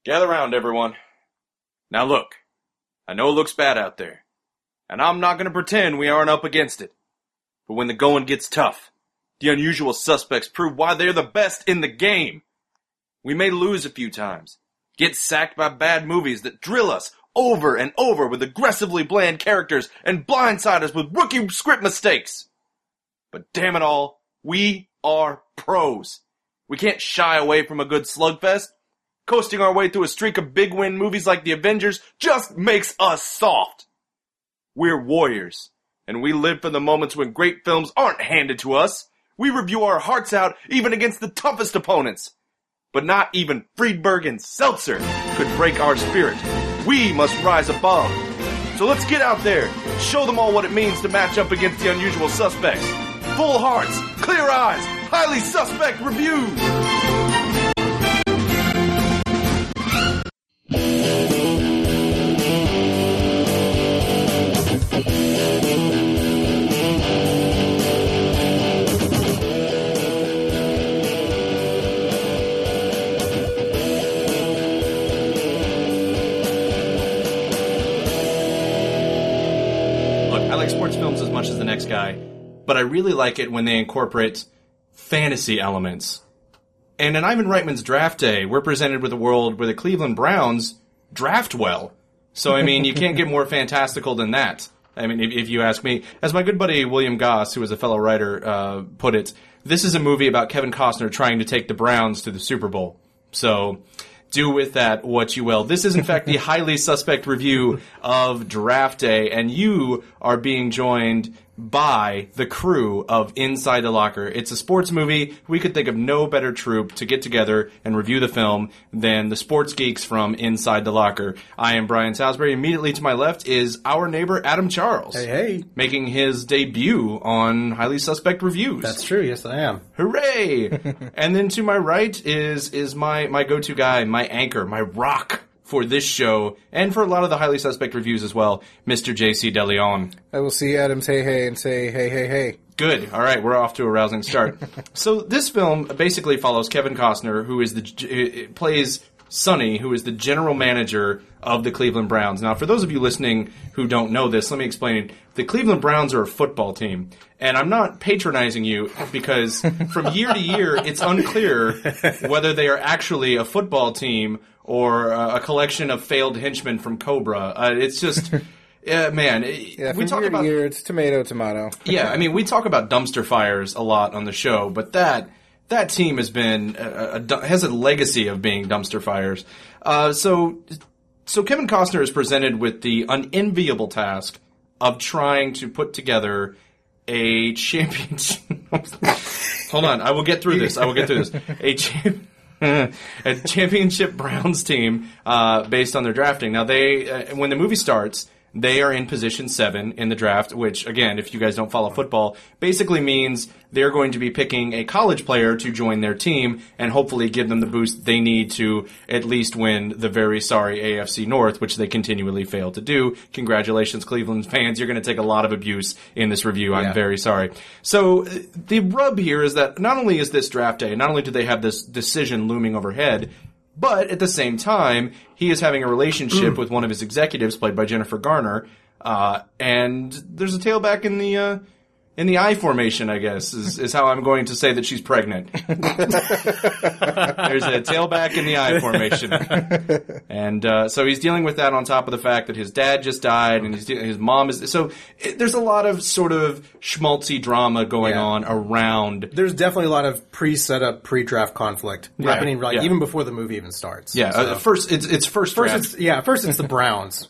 Gather round, everyone. Now look, I know it looks bad out there, and I'm not going to pretend we aren't up against it. But when the going gets tough, the unusual suspects prove why they're the best in the game. We may lose a few times, get sacked by bad movies that drill us over and over with aggressively bland characters and blindside us with rookie script mistakes. But damn it all, we are pros. We can't shy away from a good slugfest. Coasting our way through a streak of big win movies like The Avengers just makes us soft. We're warriors, and we live for the moments when great films aren't handed to us. We review our hearts out even against the toughest opponents. But not even Friedberg and Seltzer could break our spirit. We must rise above. So let's get out there, show them all what it means to match up against the unusual suspects. Full hearts, clear eyes, highly suspect reviews. Films as much as the next guy, but I really like it when they incorporate fantasy elements. And in Ivan Reitman's Draft Day, we're presented with a world where the Cleveland Browns draft well. So, I mean, you can't get more fantastical than that. I mean, if you ask me. As my good buddy William Goss, who is a fellow writer, put it, this is a movie about Kevin Costner trying to take the Browns to the Super Bowl. So do with that what you will. This is, in fact, the highly suspect review of Draft Day, and you are being joined by the crew of Inside the Locker. It's a sports movie. We could think of no better troupe to get together and review the film than the sports geeks from Inside the Locker. I am Brian Salisbury. Immediately to my left is our neighbor, Adam Charles. Hey, hey. Making his debut on Highly Suspect Reviews. That's true. Yes, I am. Hooray! And then to my right is my go-to guy, my anchor, my rock for this show, and for a lot of the Highly Suspect reviews as well, Mr. J.C. DeLeon. I will see Adam's hey hey and say hey hey hey. Good. All right, we're off to a rousing start. So this film basically follows Kevin Costner, who is plays Sonny, who is the general manager of the Cleveland Browns. Now, for those of you listening who don't know this, let me explain. The Cleveland Browns are a football team, and I'm not patronizing you because from year to year, it's unclear whether they are actually a football team or a collection of failed henchmen from Cobra. It's just, man. Yeah, from year to year, it's tomato. Yeah, I mean, we talk about dumpster fires a lot on the show, but that team has been has a legacy of being dumpster fires. So Kevin Costner is presented with the unenviable task of trying to put together a championship. Hold on, I will get through this. A championship Browns team based on their drafting. Now, when the movie starts, they are in position 7 in the draft, which, again, if you guys don't follow football, basically means they're going to be picking a college player to join their team and hopefully give them the boost they need to at least win the very sorry AFC North, which they continually fail to do. Congratulations, Cleveland fans. You're going to take a lot of abuse in this review. I'm very sorry. So the rub here is that not only is this draft day, not only do they have this decision looming overhead, but at the same time, he is having a relationship with one of his executives, played by Jennifer Garner, and there's a tailback in the I formation, I guess, is how I'm going to say that she's pregnant. There's a tailback in the I formation. And so he's dealing with that on top of the fact that his dad just died and his mom is... So there's a lot of sort of schmaltzy drama going on around... There's definitely a lot of pre-set up, pre-draft conflict happening even before the movie even starts. Yeah, so. First it's draft. First it's the Browns.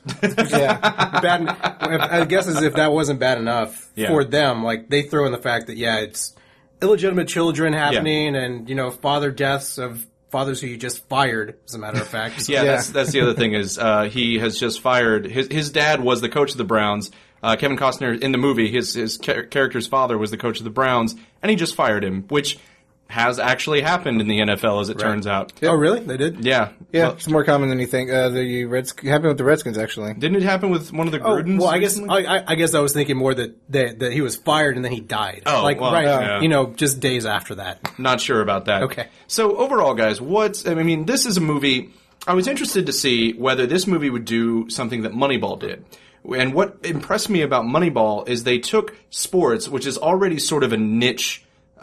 I guess as if that wasn't bad enough for them, like, they throw in the fact that, it's illegitimate children happening and, father deaths of fathers who you just fired, as a matter of fact. So. That's the other thing is he has just fired. His dad was the coach of the Browns. Kevin Costner, in the movie, his character's father was the coach of the Browns, and he just fired him, which has actually happened in the NFL, as it turns out. Yep. Oh, really? They did? Yeah. Yeah, well, it's more common than you think. It happened with the Redskins, actually. Didn't it happen with one of the Grudens? Well, I guess I was thinking more that he was fired and then he died. Oh, just days after that. Not sure about that. Okay. So, overall, guys, this is a movie... I was interested to see whether this movie would do something that Moneyball did. And what impressed me about Moneyball is they took sports, which is already sort of a niche,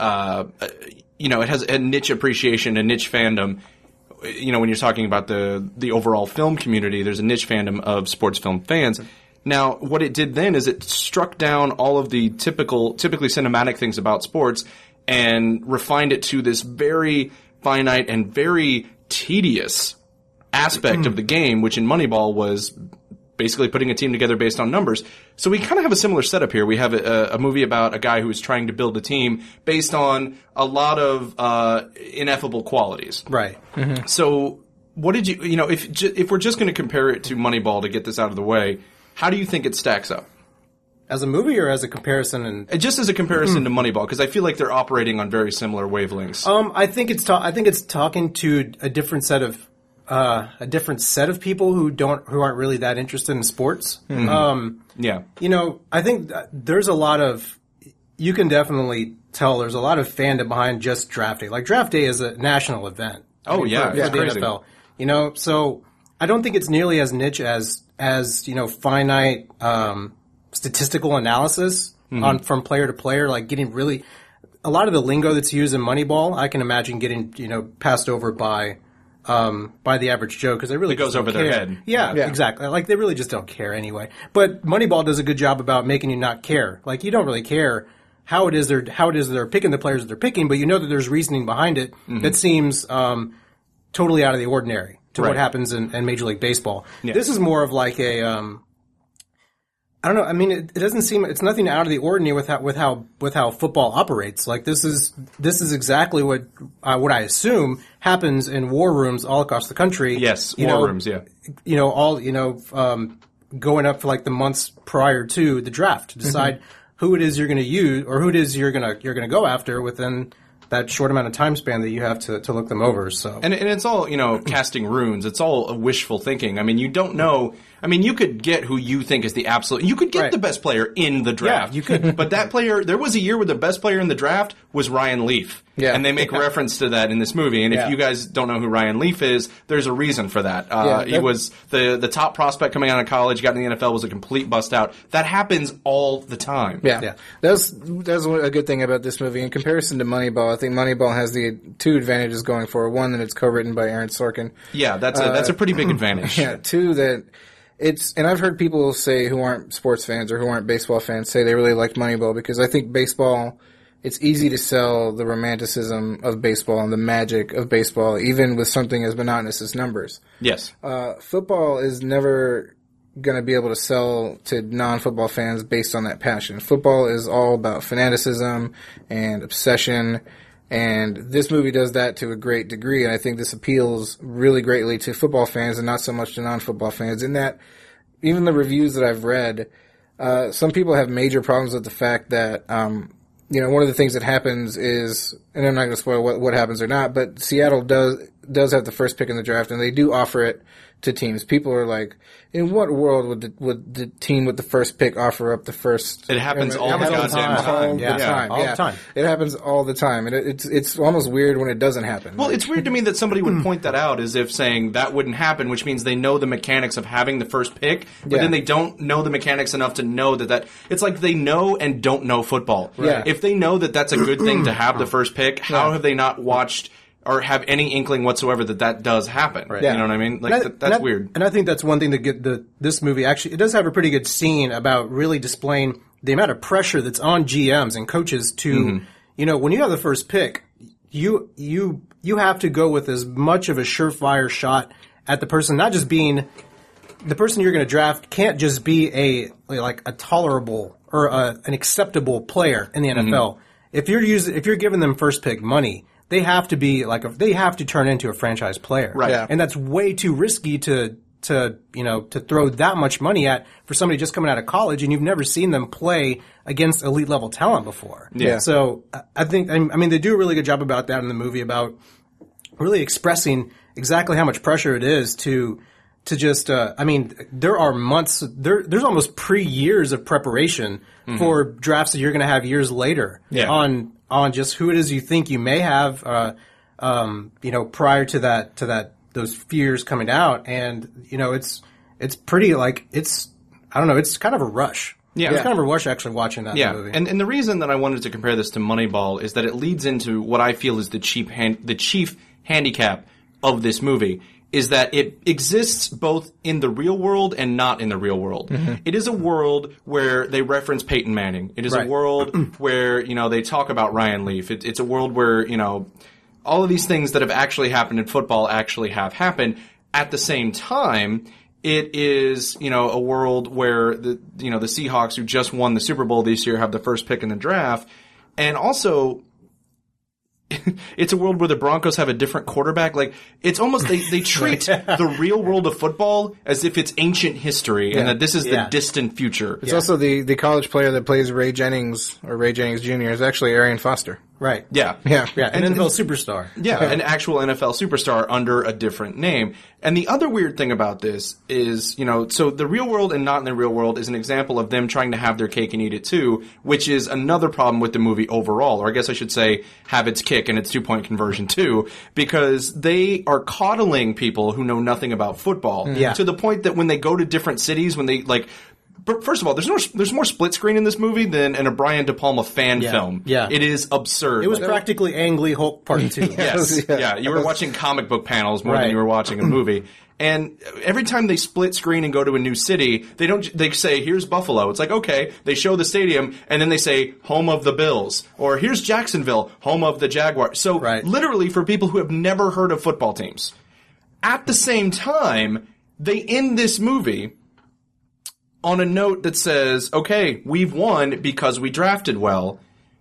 it has a niche appreciation, a niche fandom. When you're talking about the overall film community, there's a niche fandom of sports film fans. Now, what it did then is it struck down all of the typically cinematic things about sports and refined it to this very finite and very tedious aspect of the game, which in Moneyball was basically putting a team together based on numbers. So we kind of have a similar setup here. We have a movie about a guy who is trying to build a team based on a lot of ineffable qualities. Right. Mm-hmm. So what did if we're just going to compare it to Moneyball to get this out of the way, how do you think it stacks up? As a movie or as a comparison? And just as a comparison to Moneyball, because I feel like they're operating on very similar wavelengths. I think it's talking to a different set of people who aren't really that interested in sports. Yeah. I think there's a lot of, you can definitely tell there's a lot of fandom behind just draft day. Like draft day is a national event. For the crazy. NFL. So I don't think it's nearly as niche as finite statistical analysis from player to player, like getting really a lot of the lingo that's used in Moneyball. I can imagine getting passed over by the average Joe because they really it goes over their head. Yeah, exactly. Like they really just don't care anyway. But Moneyball does a good job about making you not care. Like you don't really care how it is they're picking the players that they're picking, but you know that there's reasoning behind it that seems totally out of the ordinary to what happens in Major League Baseball. Yeah. This is more of like a I don't know. I mean, it doesn't seem it's nothing out of the ordinary with how football operates. Like this is exactly what I assume happens in war rooms all across the country. Yes, war rooms. Yeah. Going up for like the months prior to the draft to decide who it is you're going to use or who it is you're going to go after within that short amount of time span that you have to look them over. So and it's all casting runes. It's all wishful thinking. I mean, you don't know. I mean, you could get who you think is the absolute. You could get the best player in the draft. Yeah, you could. But that player, there was a year where the best player in the draft was Ryan Leaf. Yeah. And they make reference to that in this movie. And if you guys don't know who Ryan Leaf is, there's a reason for that. He was the top prospect coming out of college, got in the NFL, was a complete bust out. That happens all the time. Yeah. That's a good thing about this movie. In comparison to Moneyball, I think Moneyball has the two advantages going for it. One, that it's co-written by Aaron Sorkin. Yeah, that's a pretty big advantage. Yeah. Two, that and I've heard people say who aren't sports fans or who aren't baseball fans say they really like Moneyball because I think baseball, it's easy to sell the romanticism of baseball and the magic of baseball, even with something as monotonous as numbers. Yes. Football is never going to be able to sell to non-football fans based on that passion. Football is all about fanaticism and obsession, and this movie does that to a great degree, and I think this appeals really greatly to football fans and not so much to non-football fans, in that even the reviews that I've read, some people have major problems with the fact that, one of the things that happens is, and I'm not going to spoil what happens or not, but Seattle does have the first pick in the draft, and they do offer it to teams. People are like, in what world would the team with the first pick offer up the first? It happens all the goddamn time. All the time. It happens all the time, and it's almost weird when it doesn't happen. Well, it's weird to me that somebody would point that out as if saying that wouldn't happen, which means they know the mechanics of having the first pick, but then they don't know the mechanics enough to know that it's like they know and don't know football. Right. If they know that that's a good thing to have the first pick, how have they not watched or have any inkling whatsoever that does happen? Right. You know what I mean? Like that's weird. And I think that's one thing that this movie actually, it does have a pretty good scene about really displaying the amount of pressure that's on GMs and coaches to, when you have the first pick, you have to go with as much of a surefire shot at the person, not just being the person you're going to draft can't just be a tolerable or an acceptable player in the NFL. If you're giving them first pick money, they have to be they have to turn into a franchise player. Right. Yeah. And that's way too risky to throw that much money at for somebody just coming out of college and you've never seen them play against elite level talent before. Yeah. So I think, they do a really good job about that in the movie, about really expressing exactly how much pressure it is to just, there are months, there's almost years of preparation for drafts that you're going to have years later on just who it is you think you may have, prior to that those fears coming out, and it's pretty like I don't know, it's kind of a rush. Yeah. It's kind of a rush actually watching that movie. And the reason that I wanted to compare this to Moneyball is that it leads into what I feel is the chief handicap of this movie, is that it exists both in the real world and not in the real world. Mm-hmm. It is a world where they reference Peyton Manning. It is a world where, they talk about Ryan Leaf. It's a world where, all of these things that have actually happened in football actually have happened. At the same time, it is, a world where the Seahawks, who just won the Super Bowl this year, have the first pick in the draft. And also, it's a world where the Broncos have a different quarterback. Like, it's almost, they treat the real world of football as if it's ancient history and that this is the distant future. It's also the college player that plays Ray Jennings Jr. is actually Arian Foster. Right. Yeah. Yeah. An NFL superstar. Yeah, an actual NFL superstar under a different name. And the other weird thing about this is, so the real world and not in the real world is an example of them trying to have their cake and eat it too, which is another problem with the movie overall, or I guess I should say have its kick and its 2-point conversion too, because they are coddling people who know nothing about football to the point that when they go to different cities, when they first of all, there's more split screen in this movie than in a Brian De Palma fan film. Yeah. It is absurd. It was practically Ang Lee Hulk Part 2. Yes. Yeah. You were watching comic book panels more than you were watching a movie. And every time they split screen and go to a new city, they say, here's Buffalo. It's like, okay, they show the stadium, and then they say, home of the Bills. Or here's Jacksonville, home of the Jaguars. So literally for people who have never heard of football teams. At the same time, they end this movie on a note that says, okay, we've won because we drafted well.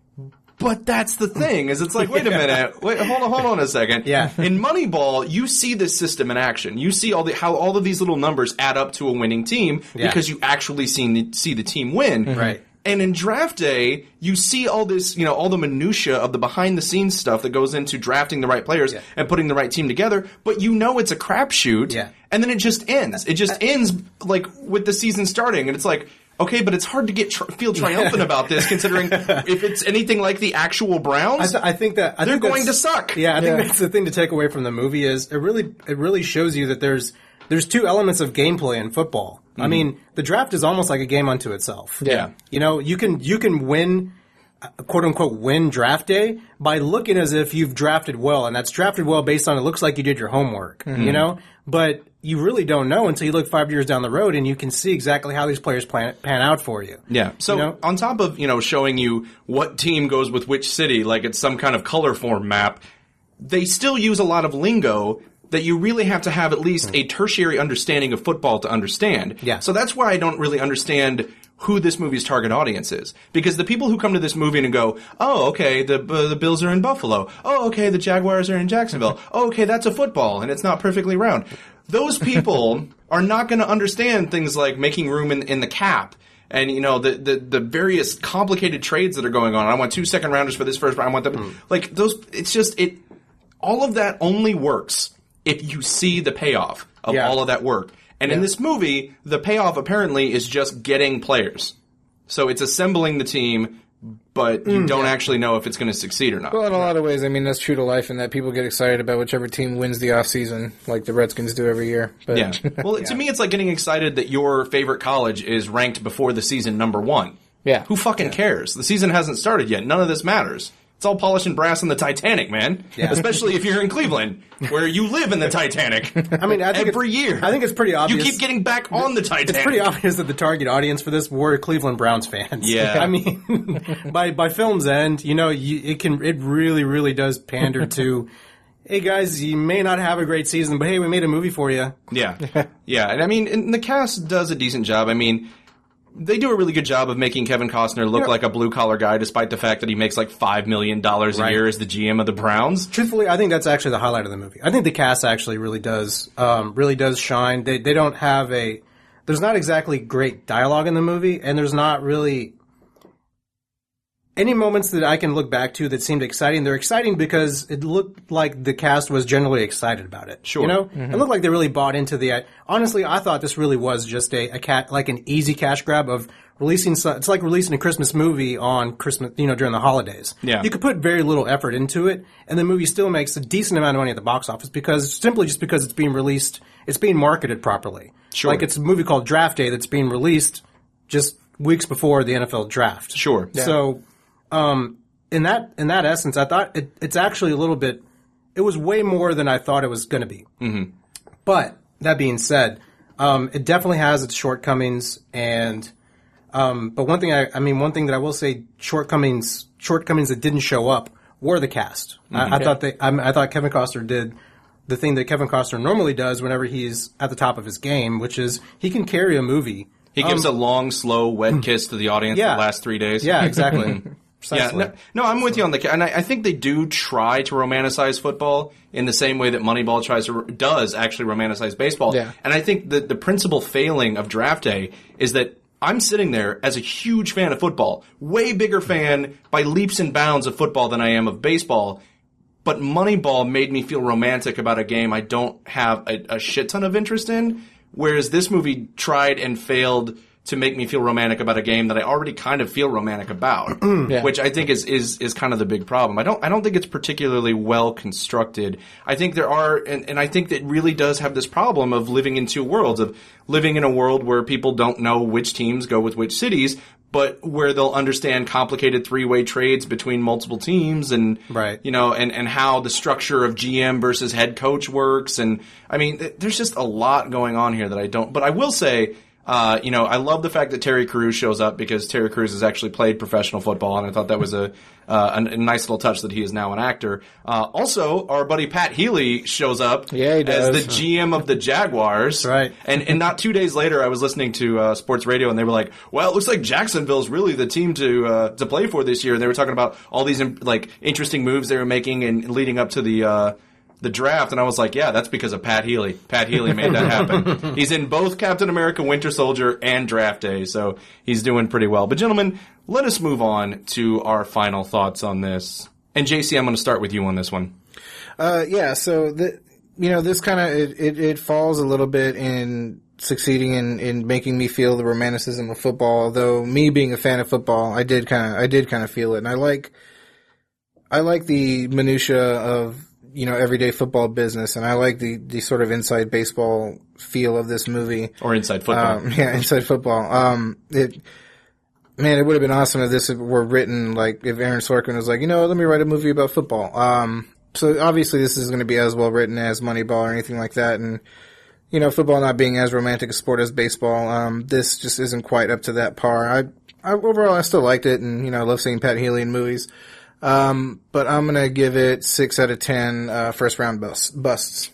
But that's the thing, is it's like, wait a minute, hold on a second. Yeah. In Moneyball, you see this system in action. You see how all of these little numbers add up to a winning team because you actually see the team win. Right. And in Draft Day, you see all this, all the minutia of the behind-the-scenes stuff that goes into drafting the right players and putting the right team together, but it's a crapshoot, and then it just ends. It just ends, like, with the season starting, and it's like, okay, but it's hard to feel triumphant about this, considering if it's anything like the actual Browns, I think they're going to suck. Yeah, I think that's the thing to take away from the movie is it really shows you that there's two elements of gameplay in football. I mean, the draft is almost like a game unto itself. Yeah. You can win, quote unquote, win draft day by looking as if you've drafted well, and that's drafted well based on it looks like you did your homework, but you really don't know until you look 5 years down the road and you can see exactly how these players pan out for you. Yeah. So on top of, showing you what team goes with which city, like it's some kind of color form map, they still use a lot of lingo that you really have to have at least a tertiary understanding of football to understand. Yeah. So that's why I don't really understand who this movie's target audience is. Because the people who come to this movie and go, oh, okay, the Bills are in Buffalo. Oh, okay, the Jaguars are in Jacksonville. Oh, okay, that's a football, and it's not perfectly round. Those people are not going to understand things like making room in the cap. And, the various complicated trades that are going on. I want 2 second rounders for this first round. I want them, like, those, it's just, all of that only works if you see the payoff of all of that work. And in this movie, the payoff apparently is just getting players. So it's assembling the team, but you don't actually know if it's going to succeed or not. Well, in a lot of ways, I mean, that's true to life in that people get excited about whichever team wins the offseason, like the Redskins do every year. But, yeah. Well, to me, it's like getting excited that your favorite college is ranked before the season number 1. Yeah. Who fucking cares? The season hasn't started yet. None of this matters. It's all polish and brass in the Titanic, man. Yeah. Especially if you're in Cleveland, where you live in the Titanic. I mean, every year. I think it's pretty obvious. You keep getting back on the Titanic. It's pretty obvious that the target audience for this were Cleveland Browns fans. Yeah. I mean, by film's end, it really, really does pander to, hey guys, you may not have a great season, but hey, we made a movie for you. Yeah. Yeah. And I mean, and the cast does a decent job. I mean, they do a really good job of making Kevin Costner look like a blue-collar guy, despite the fact that he makes like $5 million a year as the GM of the Browns. Truthfully, I think that's actually the highlight of the movie. I think the cast actually really does shine. They don't have there's not exactly great dialogue in the movie, and there's not really any moments that I can look back to that seemed exciting, they're exciting because it looked like the cast was generally excited about it. Sure. You know? It looked like they really bought into the... honestly, I thought this really was just like an easy cash grab of releasing... It's like releasing a Christmas movie on Christmas, during the holidays. Yeah. You could put very little effort into it, and the movie still makes a decent amount of money at the box office because it's being released, it's being marketed properly. Sure. Like it's a movie called Draft Day that's being released just weeks before the NFL draft. Sure. Yeah. So... in that essence, I thought it's actually a little bit. It was way more than I thought it was going to be. Mm-hmm. But that being said, it definitely has its shortcomings. And but one thing that I will say, shortcomings that didn't show up were the cast. I thought Kevin Costner did the thing that Kevin Costner normally does whenever he's at the top of his game, which is he can carry a movie. He gives a long, slow, wet kiss to the audience for the last 3 days. Yeah, exactly. Yeah, no, I'm with you on and I think they do try to romanticize football in the same way that Moneyball does actually romanticize baseball. Yeah. And I think that the principal failing of Draft Day is that I'm sitting there as a huge fan of football, way bigger fan by leaps and bounds of football than I am of baseball. But Moneyball made me feel romantic about a game I don't have a shit ton of interest in, whereas this movie tried and failed to make me feel romantic about a game that I already kind of feel romantic about, which I think is kind of the big problem. I don't think it's particularly well constructed. I think there are, and I think that it really does have this problem of living in two worlds, of living in a world where people don't know which teams go with which cities, but where they'll understand complicated three-way trades between multiple teams and, right. And how the structure of GM versus head coach works. And I mean, there's just a lot going on here that I don't, but I will say, I love the fact that Terry Crews shows up because Terry Crews has actually played professional football, and I thought that was a nice little touch that he is now an actor. Also, our buddy Pat Healy shows up he does. as the GM of the Jaguars. Right. And not 2 days later, I was listening to sports radio, and they were like, "Well, it looks like Jacksonville's really the team to play for this year." And they were talking about all these interesting moves they were making and leading up to the draft, and I was like, yeah, that's because of Pat Healy. Pat Healy made that happen. He's in both Captain America Winter Soldier and Draft Day, so he's doing pretty well. But gentlemen, let us move on to our final thoughts on this. And JC, I'm going to start with you on this one. So this kind of, it falls a little bit in succeeding in making me feel the romanticism of football, although me being a fan of football, I did kind of feel it. And I like the minutia of, everyday football business, and I like the sort of inside baseball feel of this movie. Or inside football. Inside football. It would have been awesome if this were written, if Aaron Sorkin was like, let me write a movie about football. So obviously this is going to be as well written as Moneyball or anything like that, and, football not being as romantic a sport as baseball, this just isn't quite up to that par. Overall, I still liked it, and, I love seeing Pat Healy in movies. But I'm going to give it 6 out of 10 first round busts.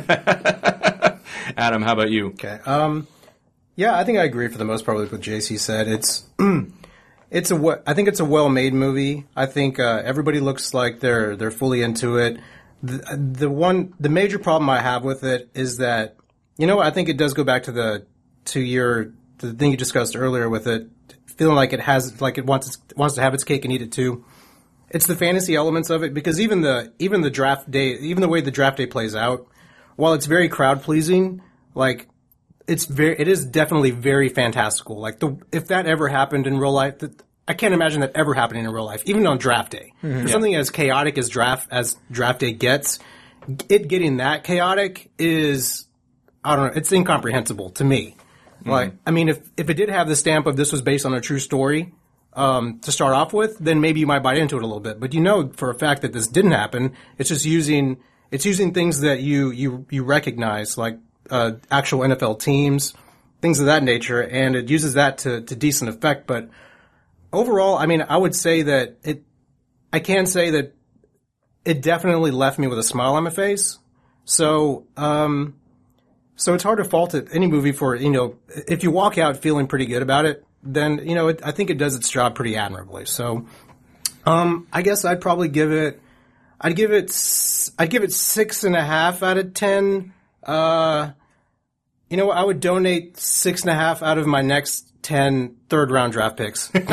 Adam, how about you? Okay. I think I agree for the most part with what JC said. I think it's a well-made movie. I think everybody looks like they're fully into it. The major problem I have with it is that, I think it does go back to the thing you discussed earlier with it feeling like it wants to have its cake and eat it too. It's the fantasy elements of it, because even the draft day, even the way the draft day plays out, while it's very crowd pleasing, it is definitely very fantastical. If that ever happened in real life, I can't imagine that ever happening in real life, even on draft day. Mm-hmm. Something as chaotic as draft day gets, it getting that chaotic is, I don't know, it's incomprehensible to me. Mm-hmm. If it did have the stamp of this was based on a true story, to start off with, then maybe you might buy into it a little bit. But for a fact that this didn't happen. It's just using things that you recognize, like actual NFL teams, things of that nature, and it uses that to decent effect. But overall, I would say that I can say that it definitely left me with a smile on my face. So it's hard to fault any movie for, if you walk out feeling pretty good about it, then, I think it does its job pretty admirably. So, I guess I'd probably give it 6.5 out of 10. You know what? I would donate 6.5 out of my next 10 third-round draft picks. That's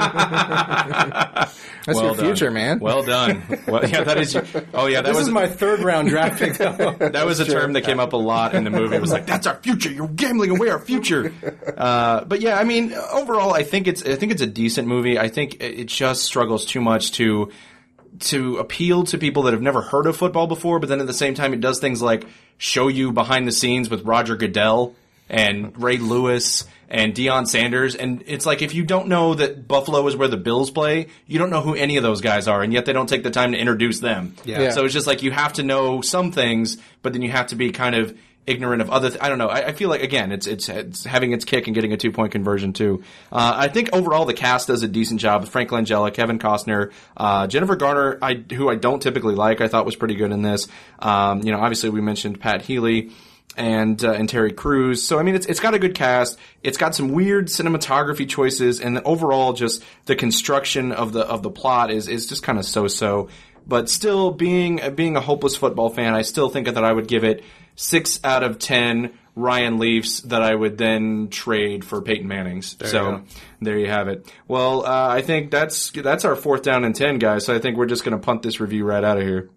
your future, man. Well done. Well, yeah, that is. Oh, yeah, that This was is my third-round draft pick, though. that was a term that came up a lot in the movie. It was like, "That's our future. You're gambling away our future." But yeah, I mean, overall, I think it's a decent movie. I think it just struggles too much to appeal to people that have never heard of football before. But then at the same time, it does things like show you behind the scenes with Roger Goodell and Ray Lewis and Deion Sanders. And it's like, if you don't know that Buffalo is where the Bills play, you don't know who any of those guys are, and yet they don't take the time to introduce them. Yeah. So it's just like, you have to know some things, but then you have to be kind of ignorant of other I don't know. I feel like, again, it's having its kick and getting a 2-point conversion too. I think overall the cast does a decent job. Frank Langella, Kevin Costner, Jennifer Garner, who I don't typically like, I thought was pretty good in this. Obviously we mentioned Pat Healy and Terry Crews. So I mean, it's got a good cast. It's got some weird cinematography choices, and overall, just the construction of the plot is just kind of so. But still, being a hopeless football fan, I still think that I would give it 6 out of 10 Ryan Leafs that I would then trade for Peyton Manning's. There you have it. Well, I think that's our 4th down and 10, guys. So I think we're just going to punt this review right out of here.